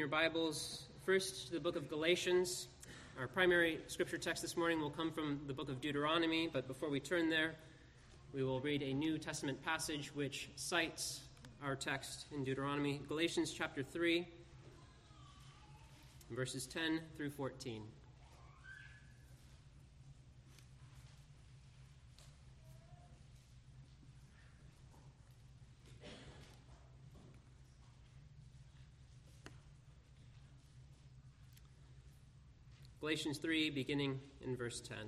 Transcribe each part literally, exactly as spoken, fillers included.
Bibles first to the book of Galatians. Our primary scripture text this morning will come from the book of Deuteronomy, but before we turn there, we will read a New Testament passage which cites our text in Deuteronomy, Galatians chapter three, verses ten through fourteen. Galatians three, beginning in verse ten.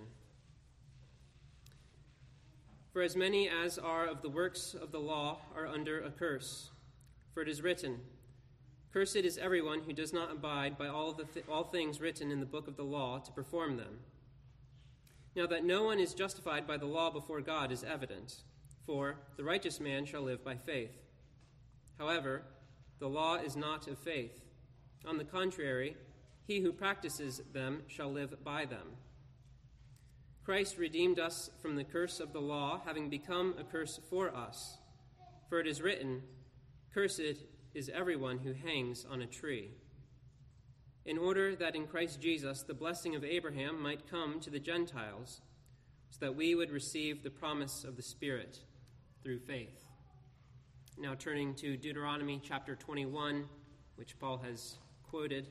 For as many as are of the works of the law are under a curse. For it is written, Cursed is everyone who does not abide by all, the th- all things written in the book of the law to perform them. Now that no one is justified by the law before God is evident, for the righteous man shall live by faith. However, the law is not of faith. On the contrary, he who practices them shall live by them. Christ redeemed us from the curse of the law, having become a curse for us. For it is written, Cursed is everyone who hangs on a tree. In order that in Christ Jesus the blessing of Abraham might come to the Gentiles, so that we would receive the promise of the Spirit through faith. Now turning to Deuteronomy chapter twenty-one, which Paul has quoted.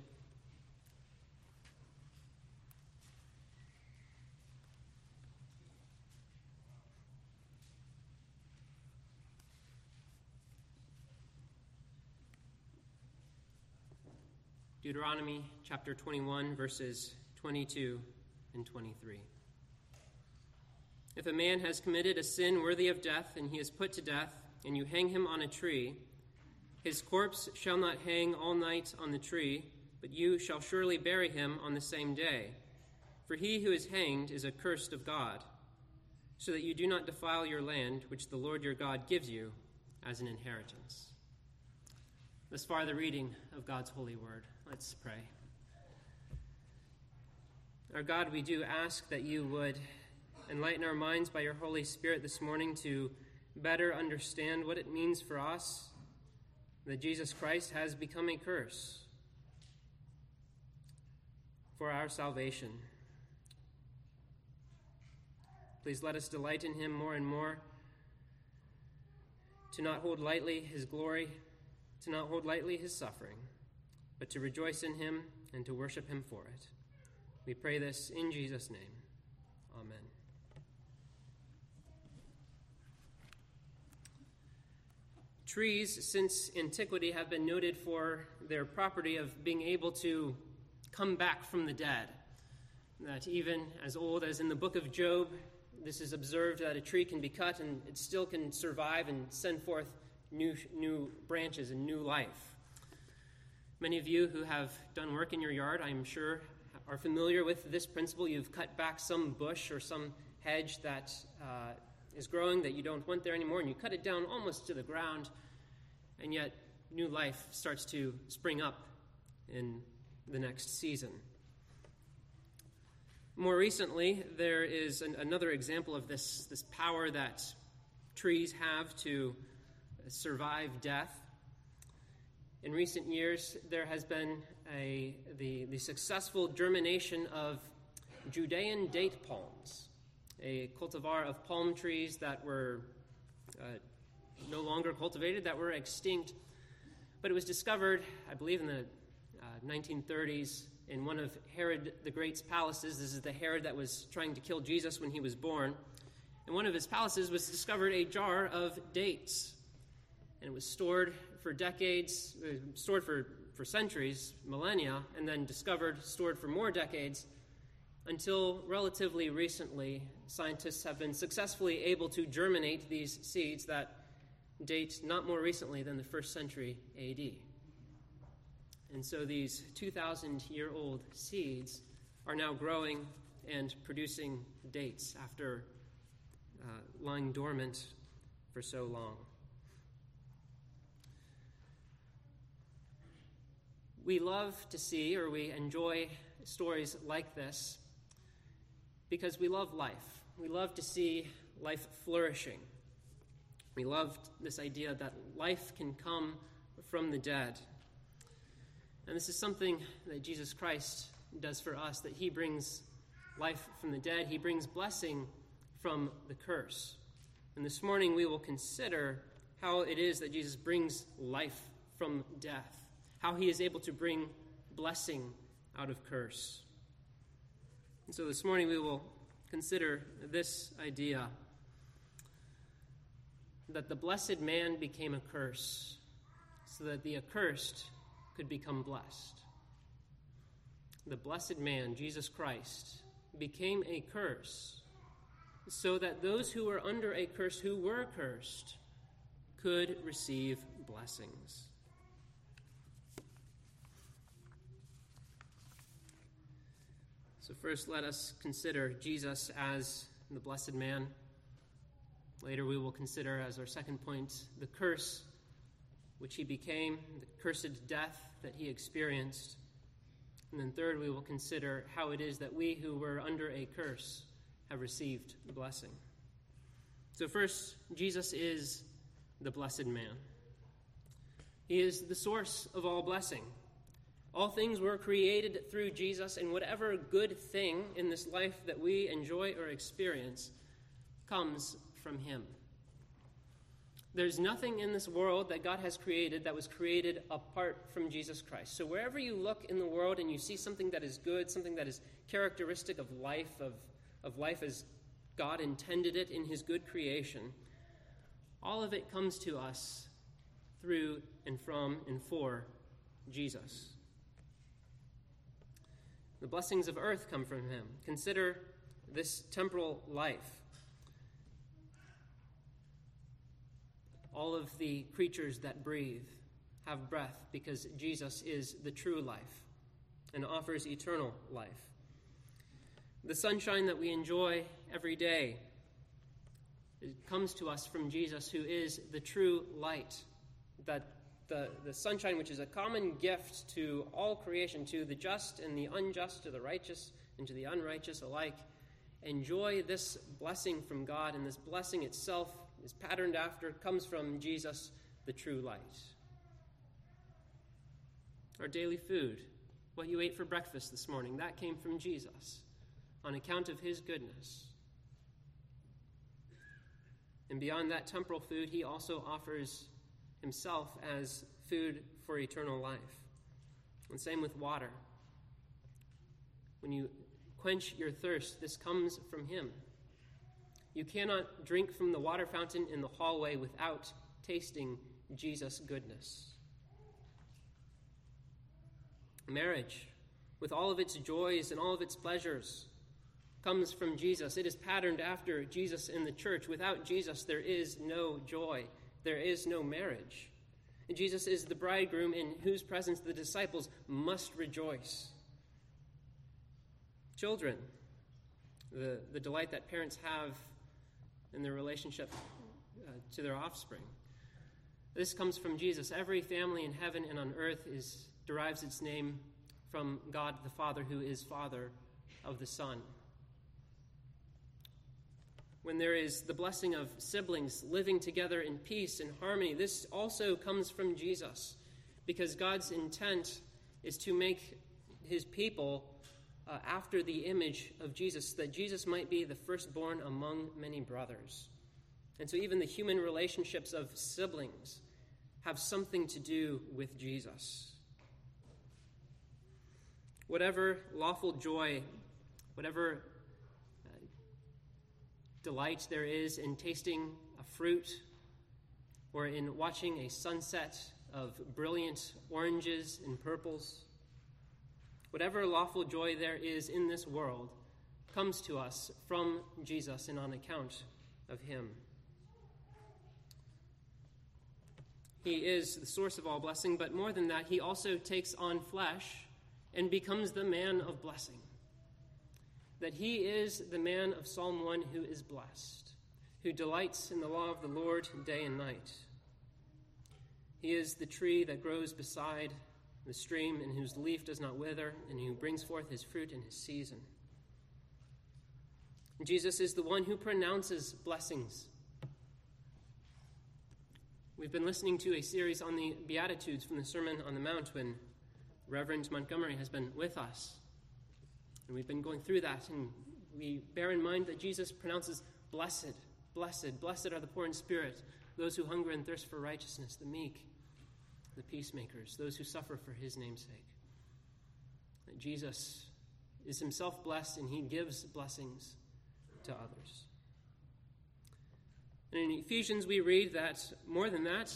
Deuteronomy chapter twenty-one, verses twenty-two and twenty-three. If a man has committed a sin worthy of death, and he is put to death, and you hang him on a tree, his corpse shall not hang all night on the tree, but you shall surely bury him on the same day. For he who is hanged is accursed of God, so that you do not defile your land, which the Lord your God gives you as an inheritance. Thus far, the reading of God's holy word. Let's pray. Our God, we do ask that you would enlighten our minds by your Holy Spirit this morning to better understand what it means for us that Jesus Christ has become a curse for our salvation. Please let us delight in him more and more, to not hold lightly his glory, to not hold lightly his suffering, but to rejoice in him and to worship him for it. We pray this in Jesus' name. Amen. Trees, since antiquity, have been noted for their property of being able to come back from the dead. That even as old as in the book of Job, this is observed that a tree can be cut and it still can survive and send forth new, new branches and new life. Many of you who have done work in your yard, I'm sure, are familiar with this principle. You've cut back some bush or some hedge that uh, is growing that you don't want there anymore, and you cut it down almost to the ground, and yet new life starts to spring up in the next season. More recently, there is an, another example of this, this power that trees have to survive death. In recent years, there has been a the, the successful germination of Judean date palms, a cultivar of palm trees that were uh, no longer cultivated, that were extinct. But it was discovered, I believe, in the uh, nineteen thirties in one of Herod the Great's palaces. This is the Herod that was trying to kill Jesus when he was born. In one of his palaces was discovered a jar of dates. And it was stored for decades, uh, stored for, for centuries, millennia, and then discovered, stored for more decades, until relatively recently, scientists have been successfully able to germinate these seeds that date not more recently than the first century A D. And so these two thousand year old seeds are now growing and producing dates after uh, lying dormant for so long. We love to see, or we enjoy stories like this because we love life. We love to see life flourishing. We love this idea that life can come from the dead. And this is something that Jesus Christ does for us, that he brings life from the dead. He brings blessing from the curse. And this morning we will consider how it is that Jesus brings life from death, how he is able to bring blessing out of curse. And so this morning we will consider this idea that the blessed man became a curse so that the accursed could become blessed. The blessed man, Jesus Christ, became a curse so that those who were under a curse, who were cursed, could receive blessings. So first, let us consider Jesus as the blessed man. Later, we will consider, as our second point, the curse which he became, the cursed death that he experienced. And then third, we will consider how it is that we who were under a curse have received the blessing. So first, Jesus is the blessed man. He is the source of all blessing. All things were created through Jesus, and whatever good thing in this life that we enjoy or experience comes from him. There's nothing in this world that God has created that was created apart from Jesus Christ. So wherever you look in the world and you see something that is good, something that is characteristic of life, of, of life as God intended it in his good creation, all of it comes to us through and from and for Jesus. The blessings of earth come from him. Consider this temporal life. All of the creatures that breathe have breath because Jesus is the true life and offers eternal life. The sunshine that we enjoy every day, it comes to us from Jesus, who is the true light. That the, the sunshine, which is a common gift to all creation, to the just and the unjust, to the righteous and to the unrighteous alike, enjoy this blessing from God, and this blessing itself is patterned after, comes from Jesus, the true light. Our daily food, what you ate for breakfast this morning, that came from Jesus on account of his goodness. And beyond that temporal food, he also offers himself as food for eternal life. And same with water. When you quench your thirst, this comes from him. You cannot drink from the water fountain in the hallway without tasting Jesus' goodness. Marriage, with all of its joys and all of its pleasures, comes from Jesus. It is patterned after Jesus in the church. Without Jesus, there is no joy. There is no marriage. And Jesus is the bridegroom in whose presence the disciples must rejoice. Children, the, the delight that parents have in their relationship uh, to their offspring. This comes from Jesus. Every family in heaven and on earth is derives its name from God the Father, who is Father of the Son. When there is the blessing of siblings living together in peace and harmony, this also comes from Jesus, because God's intent is to make his people uh, after the image of Jesus, that Jesus might be the firstborn among many brothers. And so even the human relationships of siblings have something to do with Jesus. Whatever lawful joy, whatever delight there is in tasting a fruit or in watching a sunset of brilliant oranges and purples, whatever lawful joy there is in this world comes to us from Jesus and on account of him. He is the source of all blessing, but more than that, he also takes on flesh and becomes the man of blessing. That he is the man of Psalm one who is blessed, who delights in the law of the Lord day and night. He is the tree that grows beside the stream and whose leaf does not wither and who brings forth his fruit in his season. Jesus is the one who pronounces blessings. We've been listening to a series on the Beatitudes from the Sermon on the Mount when Reverend Montgomery has been with us, and we've been going through that, and we bear in mind that Jesus pronounces, blessed, blessed, blessed are the poor in spirit, those who hunger and thirst for righteousness, the meek, the peacemakers, those who suffer for his name's sake. That Jesus is himself blessed, and he gives blessings to others. And in Ephesians we read that, more than that,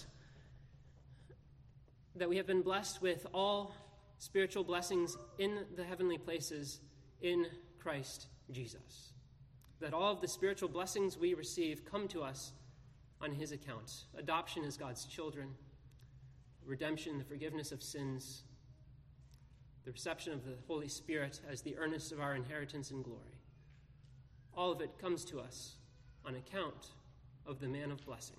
that we have been blessed with all spiritual blessings in the heavenly places in Christ Jesus. That all of the spiritual blessings we receive come to us on his account. Adoption as God's children, redemption, the forgiveness of sins, the reception of the Holy Spirit as the earnest of our inheritance and glory. All of it comes to us on account of the man of blessing.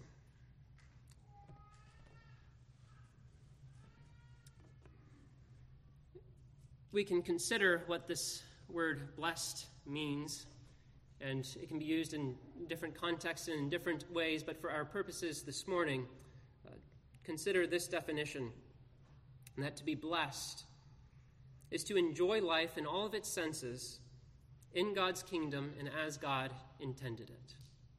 We can consider what this word blessed means, and it can be used in different contexts and in different ways, but for our purposes this morning, uh, consider this definition, and that to be blessed is to enjoy life in all of its senses in God's kingdom and as God intended it.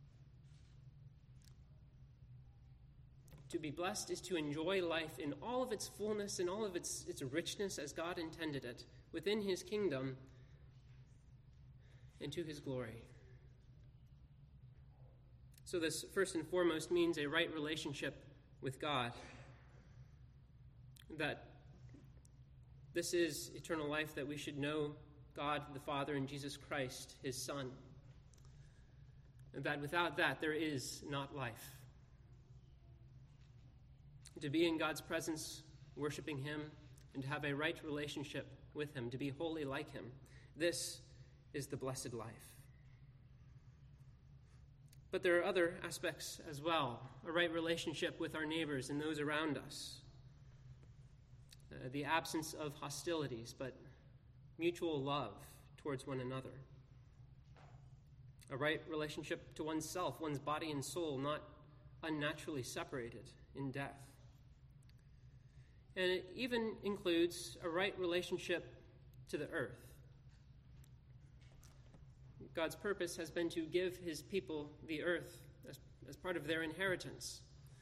To be blessed is to enjoy life in all of its fullness and all of its, its richness as God intended it, within his kingdom and to his glory. So this, first and foremost, means a right relationship with God. That this is eternal life, that we should know God the Father and Jesus Christ, his Son. And that without that, there is not life. To be in God's presence, worshiping him, and to have a right relationship with him, to be wholly like him. This is the blessed life. But there are other aspects as well. A right relationship with our neighbors and those around us. Uh, the absence of hostilities, but mutual love towards one another. A right relationship to oneself, one's body and soul, not unnaturally separated in death. And it even includes a right relationship to the earth. God's purpose has been to give his people the earth as, as part of their inheritance.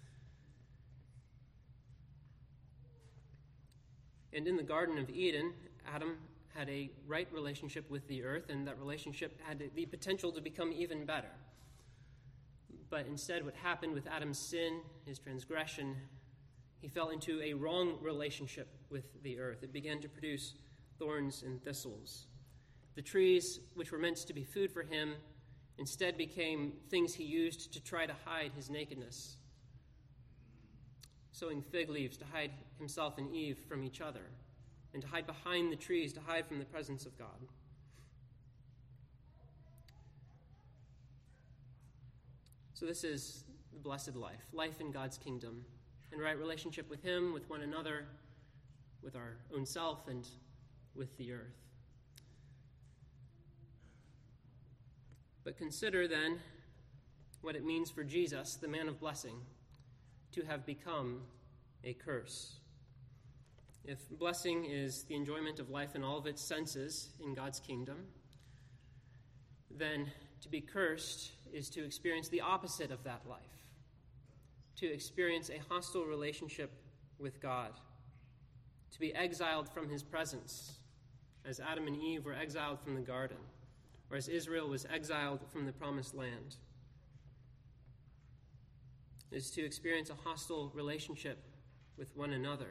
And in the Garden of Eden, Adam had a right relationship with the earth, and that relationship had the potential to become even better. But instead, what happened with Adam's sin, his transgression, he fell into a wrong relationship with the earth. It began to produce thorns and thistles. The trees, which were meant to be food for him, instead became things he used to try to hide his nakedness. Sowing fig leaves to hide himself and Eve from each other, and to hide behind the trees, to hide from the presence of God. So this is the blessed life, life in God's kingdom, and right relationship with him, with one another, with our own self, and with the earth. But consider then what it means for Jesus, the man of blessing, to have become a curse. If blessing is the enjoyment of life in all of its senses in God's kingdom, then to be cursed is to experience the opposite of that life, to experience a hostile relationship with God, to be exiled from his presence, as Adam and Eve were exiled from the garden, or as Israel was exiled from the promised land. It is to experience a hostile relationship with one another.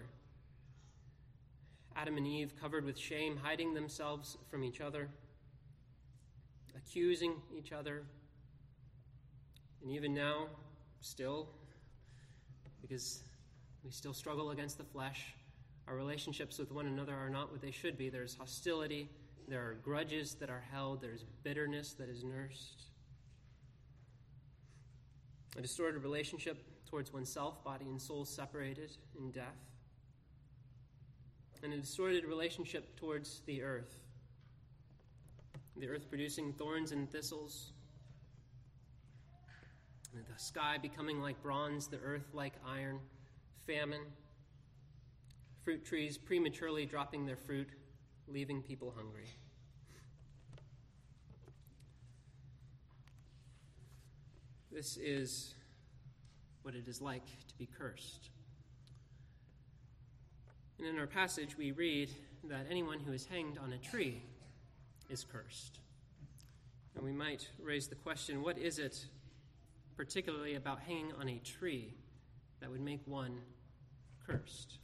Adam and Eve covered with shame, hiding themselves from each other, accusing each other, and even now, still, because we still struggle against the flesh, our relationships with one another are not what they should be. There's hostility, there are grudges that are held, there's bitterness that is nursed. A distorted relationship towards oneself, body and soul separated in death. And a distorted relationship towards the earth. The earth producing thorns and thistles. And the sky becoming like bronze, the earth like iron. Famine. fruit trees prematurely dropping their fruit, leaving people hungry. This is what it is like to be cursed. And in our passage, we read that anyone who is hanged on a tree is cursed. And we might raise the question, what is it particularly about hanging on a tree that would make one cursed?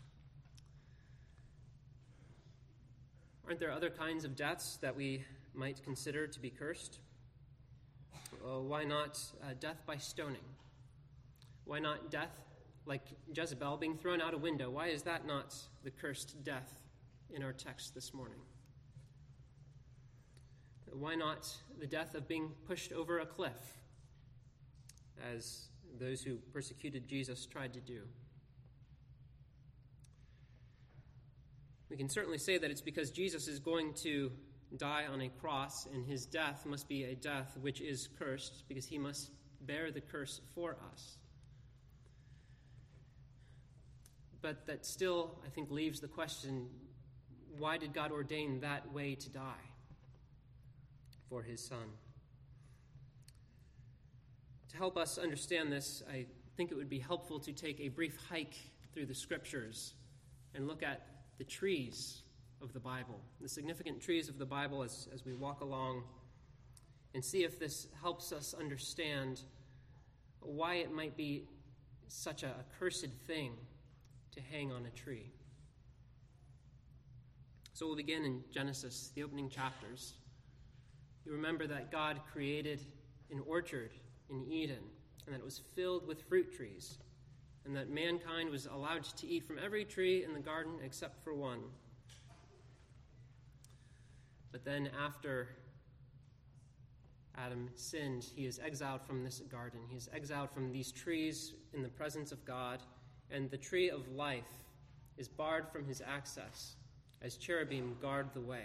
Aren't there other kinds of deaths that we might consider to be cursed? Well, why not uh, death by stoning? Why not death like Jezebel being thrown out a window? Why is that not the cursed death in our text this morning? Why not the death of being pushed over a cliff, as those who persecuted Jesus tried to do? We can certainly say that it's because Jesus is going to die on a cross, and his death must be a death which is cursed, because he must bear the curse for us. But that still, I think, leaves the question, why did God ordain that way to die for his Son? To help us understand this, I think it would be helpful to take a brief hike through the Scriptures and look at the trees of the Bible, the significant trees of the Bible as, as we walk along, and see if this helps us understand why it might be such a accursed thing to hang on a tree. So we'll begin in Genesis, the opening chapters. You remember that God created an orchard in Eden, and that it was filled with fruit trees, and that mankind was allowed to eat from every tree in the garden except for one. But then after Adam sinned, he is exiled from this garden. He is exiled from these trees in the presence of God, and the tree of life is barred from his access as cherubim guard the way.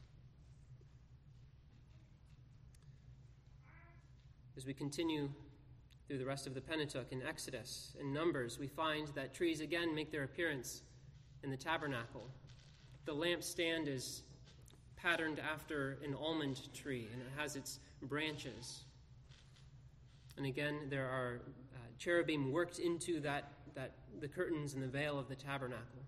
As we continue through the rest of the Pentateuch in Exodus and Numbers, we find that trees again make their appearance in the tabernacle. The lampstand is patterned after an almond tree, and it has its branches. And again, there are uh, cherubim worked into that, that the curtains and the veil of the tabernacle.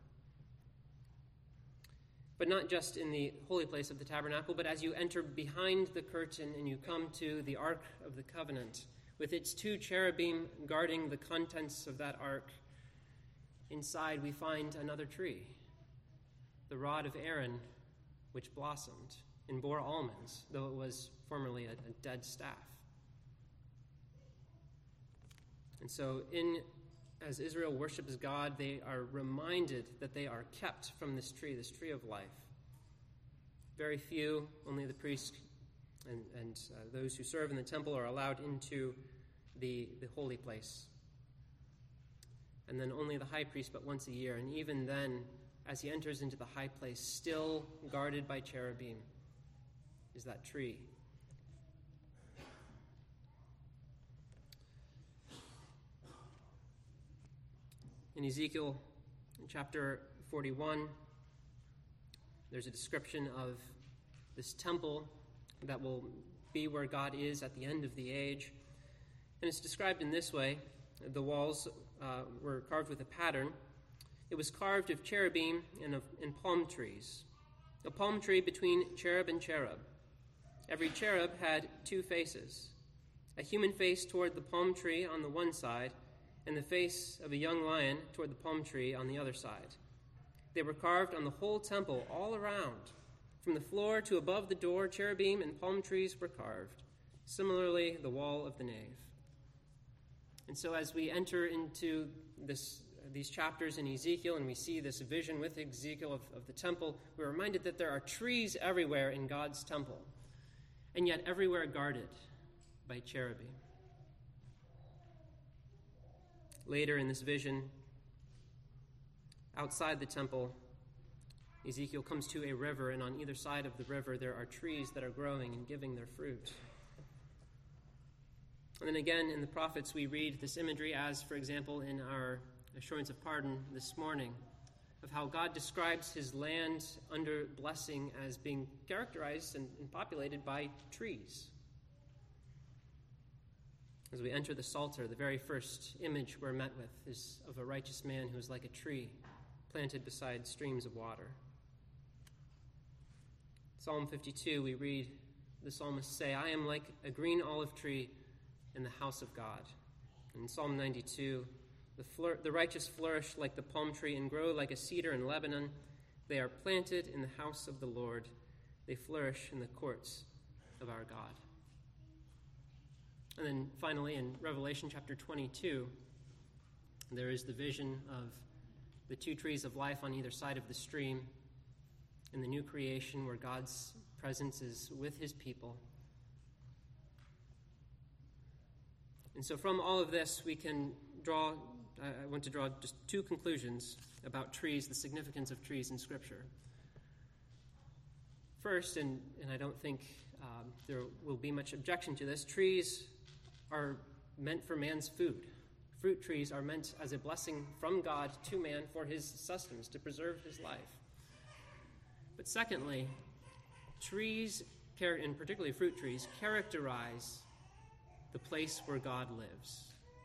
But not just in the holy place of the tabernacle, but as you enter behind the curtain and you come to the Ark of the Covenant, with its two cherubim guarding the contents of that ark, inside we find another tree, the rod of Aaron, which blossomed and bore almonds, though it was formerly a, a dead staff. And so in as Israel worships God, they are reminded that they are kept from this tree, this tree of life. Very few, only the priests and, and uh, those who serve in the temple are allowed into the, the holy place. And then only the high priest, but once a year. And even then, as he enters into the high place, still guarded by cherubim, is that tree. In Ezekiel in chapter forty-one, there's a description of this temple that will be where God is at the end of the age. And it's described in this way. The walls uh, were carved with a pattern. It was carved of cherubim and of and palm trees, a palm tree between cherub and cherub. Every cherub had two faces, a human face toward the palm tree on the one side, and the face of a young lion toward the palm tree on the other side. They were carved on the whole temple all around. From the floor to above the door, cherubim and palm trees were carved. Similarly, the wall of the nave. And so as we enter into this, these chapters in Ezekiel and we see this vision with Ezekiel of, of the temple, we're reminded that there are trees everywhere in God's temple, and yet everywhere guarded by cherubim. Later in this vision, outside the temple, Ezekiel comes to a river, and on either side of the river there are trees that are growing and giving their fruit. And then again in the prophets we read this imagery as, for example, in our assurance of pardon this morning, of how God describes his land under blessing as being characterized and, and populated by trees. As we enter the Psalter, the very first image we're met with is of a righteous man who is like a tree planted beside streams of water. Psalm fifty-two, we read the psalmist say, "I am like a green olive tree in the house of God." In Psalm ninety-two, the, flour- the righteous flourish like the palm tree and grow like a cedar in Lebanon. They are planted in the house of the Lord. They flourish in the courts of our God. And then finally, in Revelation chapter twenty-two, there is the vision of the two trees of life on either side of the stream in the new creation where God's presence is with his people. And so from all of this, we can draw, I want to draw just two conclusions about trees, the significance of trees in Scripture. First, and, and I don't think um, there will be much objection to this, trees are meant for man's food. Fruit trees are meant as a blessing from God to man for his sustenance, to preserve his life. But secondly, trees, and particularly fruit trees, characterize the place where God lives.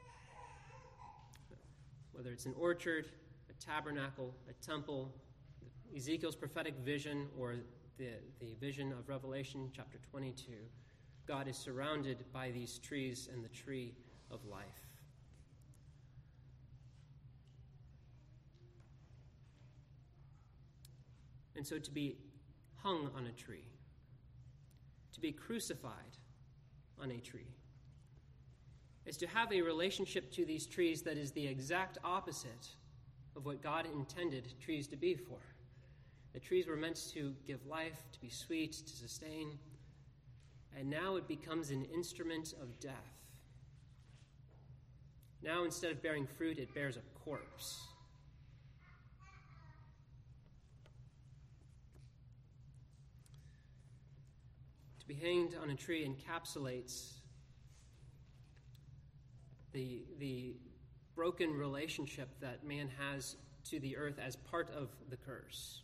Whether it's an orchard, a tabernacle, a temple, Ezekiel's prophetic vision, or the, the vision of Revelation chapter twenty-two, God is surrounded by these trees and the tree of life. And so to be hung on a tree, to be crucified on a tree, is to have a relationship to these trees that is the exact opposite of what God intended trees to be for. The trees were meant to give life, to be sweet, to sustain, and now it becomes an instrument of death. Now, instead of bearing fruit, it bears a corpse. To be hanged on a tree encapsulates the, the broken relationship that man has to the earth as part of the curse.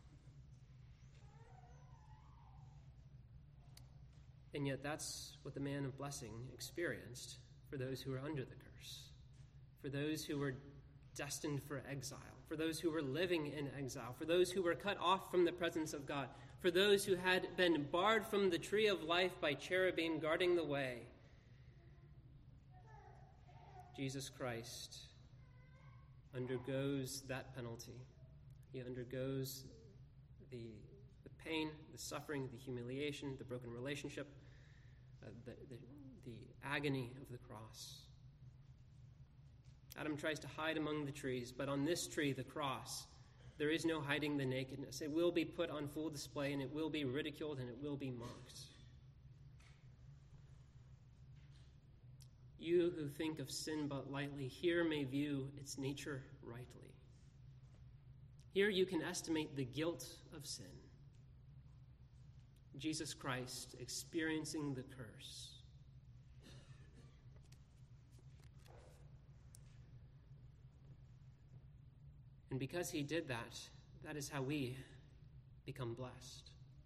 And yet that's what the man of blessing experienced for those who were under the curse, for those who were destined for exile, for those who were living in exile, for those who were cut off from the presence of God, for those who had been barred from the tree of life by cherubim guarding the way. Jesus Christ undergoes that penalty. He undergoes the, the pain, the suffering, the humiliation, the broken relationship, uh, the, the, the agony of the cross. Adam tries to hide among the trees, but on this tree, the cross, there is no hiding the nakedness. It will be put on full display, and it will be ridiculed, and it will be mocked. You who think of sin but lightly, here may view its nature rightly. Here you can estimate the guilt of sin. Jesus Christ experiencing the curse. And because he did that, that is how we become blessed.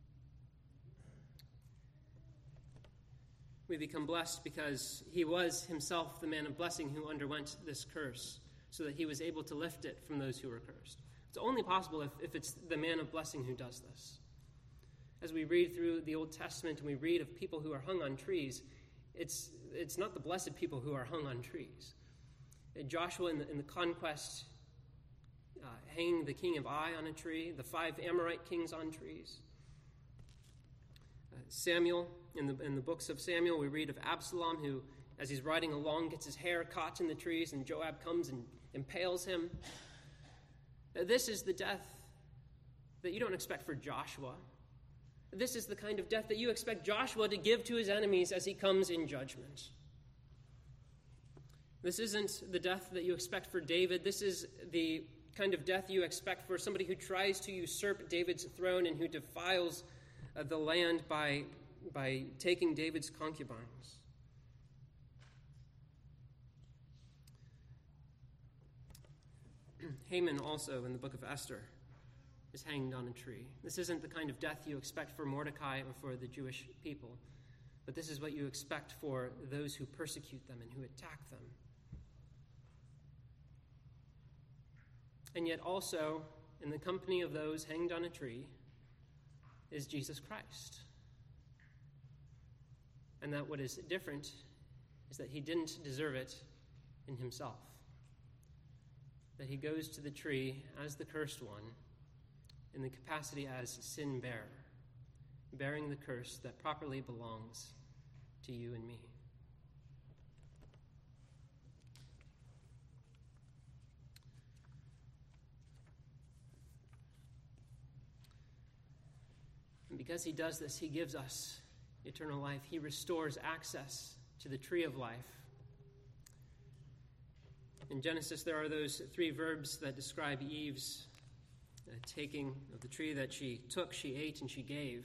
We become blessed because he was himself the man of blessing who underwent this curse so that he was able to lift it from those who were cursed. It's only possible if, if it's the man of blessing who does this. As we read through the Old Testament and we read of people who are hung on trees, it's, it's not the blessed people who are hung on trees. Joshua in the, in the conquest, uh, hanging the king of Ai on a tree, the five Amorite kings on trees. Uh, Samuel, in the, in the books of Samuel, we read of Absalom who, as he's riding along, gets his hair caught in the trees and Joab comes and impales him. Uh, this is the death that you don't expect for Joshua. This is the kind of death that you expect Joshua to give to his enemies as he comes in judgment. This isn't the death that you expect for David. This is the kind of death you expect for somebody who tries to usurp David's throne and who defiles uh, the land by, by taking David's concubines. Haman also, in the book of Esther, is hanged on a tree. This isn't the kind of death you expect for Mordecai or for the Jewish people, but this is what you expect for those who persecute them and who attack them. And yet also, in the company of those hanged on a tree, is Jesus Christ. And that what is different is that he didn't deserve it in himself. That he goes to the tree as the cursed one in the capacity as sin bearer, bearing the curse that properly belongs to you and me. And because he does this, he gives us eternal life. He restores access to the tree of life. In Genesis, there are those three verbs that describe Eve's uh, taking of the tree that she took, she ate, and she gave.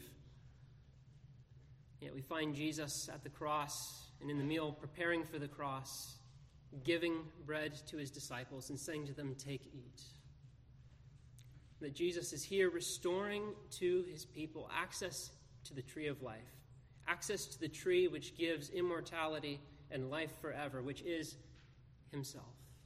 Yet we find Jesus at the cross and in the meal preparing for the cross, giving bread to his disciples and saying to them, "Take, eat." That Jesus is here restoring to his people access to the tree of life, access to the tree which gives immortality and life forever, which is himself.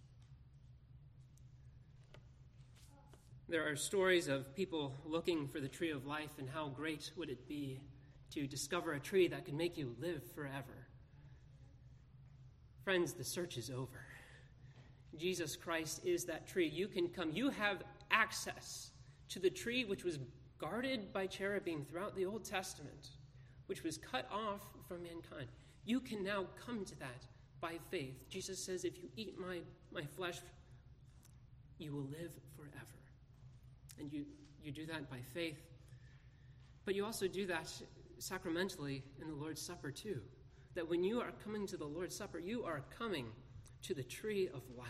There are stories of people looking for the tree of life, and how great would it be to discover a tree that could make you live forever. Friends, the search is over. Jesus Christ is that tree. You can come. You have access to the tree which was guarded by cherubim throughout the Old Testament, which was cut off from mankind. You can now come to that by faith. Jesus says, if you eat my, my flesh, you will live forever. And you, you do that by faith. But you also do that sacramentally in the Lord's Supper too. That when you are coming to the Lord's Supper, you are coming to the tree of life.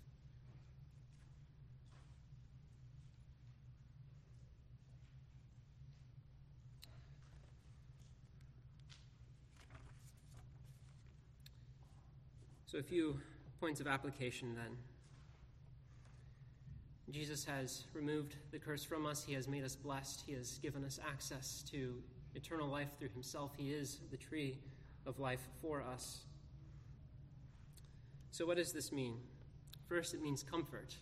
So a few points of application then. Jesus has removed the curse from us. He has made us blessed. He has given us access to eternal life through himself. He is the tree of life for us. So what does this mean? First, it means comfort.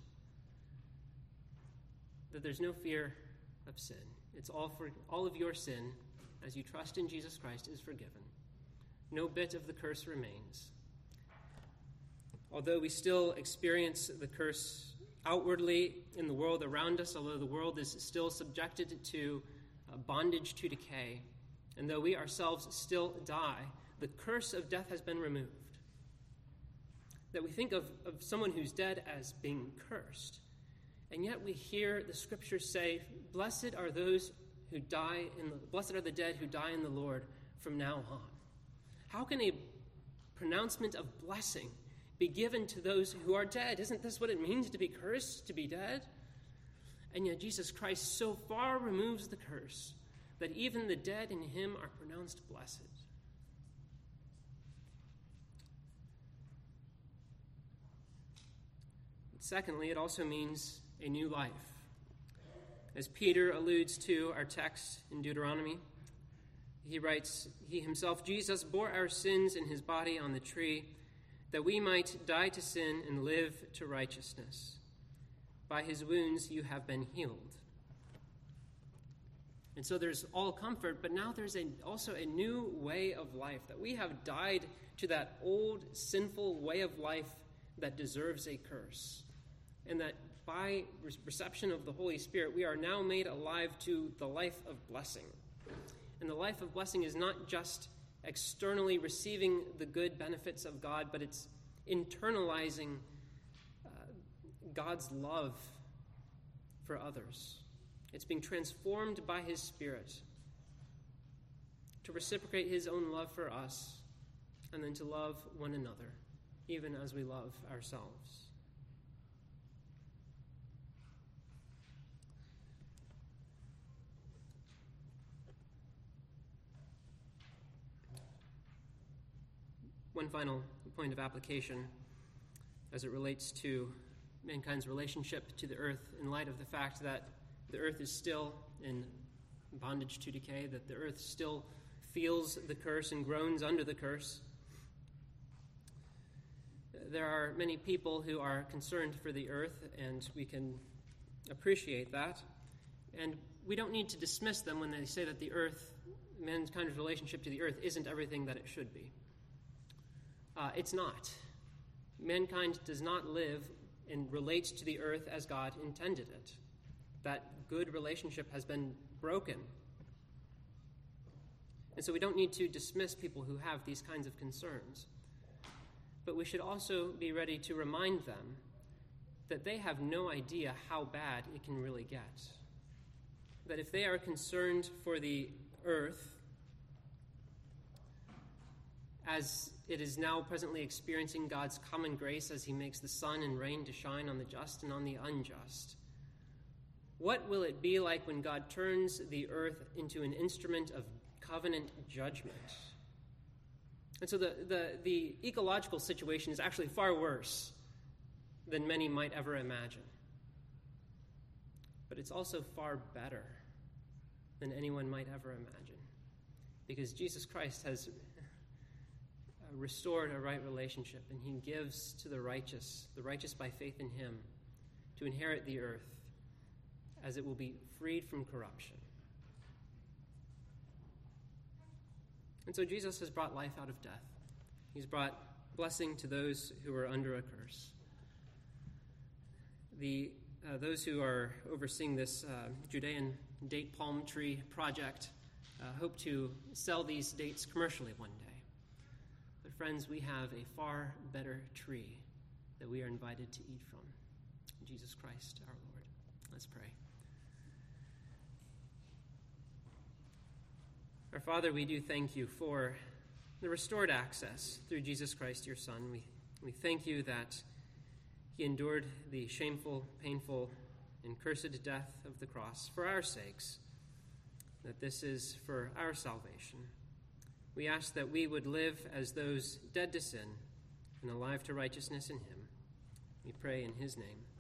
That there's no fear of sin. It's all for all of your sin, as you trust in Jesus Christ, is forgiven. No bit of the curse remains. Although we still experience the curse outwardly in the world around us, although the world is still subjected to uh, bondage to decay, and though we ourselves still die, the curse of death has been removed. That we think of, of someone who's dead as being cursed, and yet we hear the scriptures say, "Blessed are those who die in the, blessed are the dead who die in the Lord from now on." How can a pronouncement of blessing be given to those who are dead? Isn't this what it means to be cursed, to be dead? And yet Jesus Christ so far removes the curse that even the dead in him are pronounced blessed. Secondly, it also means a new life. As Peter alludes to our text in Deuteronomy, he writes, "He himself, Jesus, bore our sins in his body on the tree, that we might die to sin and live to righteousness. By his wounds you have been healed." And so there's all comfort, but now there's a, also a new way of life, that we have died to that old sinful way of life that deserves a curse. And that by reception of the Holy Spirit, we are now made alive to the life of blessing. And the life of blessing is not just externally receiving the good benefits of God, but it's internalizing uh, God's love for others. It's being transformed by his Spirit to reciprocate his own love for us, and then to love one another, even as we love ourselves. One final point of application as it relates to mankind's relationship to the earth in light of the fact that the earth is still in bondage to decay, that the earth still feels the curse and groans under the curse. There are many people who are concerned for the earth, and we can appreciate that. And we don't need to dismiss them when they say that the earth, mankind's relationship to the earth, isn't everything that it should be. Uh, it's not. Mankind does not live and relate to the earth as God intended it. That good relationship has been broken. And so we don't need to dismiss people who have these kinds of concerns. But we should also be ready to remind them that they have no idea how bad it can really get. That if they are concerned for the earth as it is now presently experiencing God's common grace as he makes the sun and rain to shine on the just and on the unjust, what will it be like when God turns the earth into an instrument of covenant judgment? And so the, the, the ecological situation is actually far worse than many might ever imagine. But it's also far better than anyone might ever imagine, because Jesus Christ has restored a right relationship, and he gives to the righteous, the righteous by faith in him, to inherit the earth as it will be freed from corruption. And so Jesus has brought life out of death. He's brought blessing to those who are under a curse. The uh, those who are overseeing this uh, Judean date palm tree project uh, hope to sell these dates commercially one day. But friends, we have a far better tree that we are invited to eat from. Jesus Christ our Lord. Let's pray. Our Father, we do thank you for the restored access through Jesus Christ, your Son. We, we thank you that he endured the shameful, painful, and cursed death of the cross for our sakes, that this is for our salvation. We ask that we would live as those dead to sin and alive to righteousness in him. We pray in his name.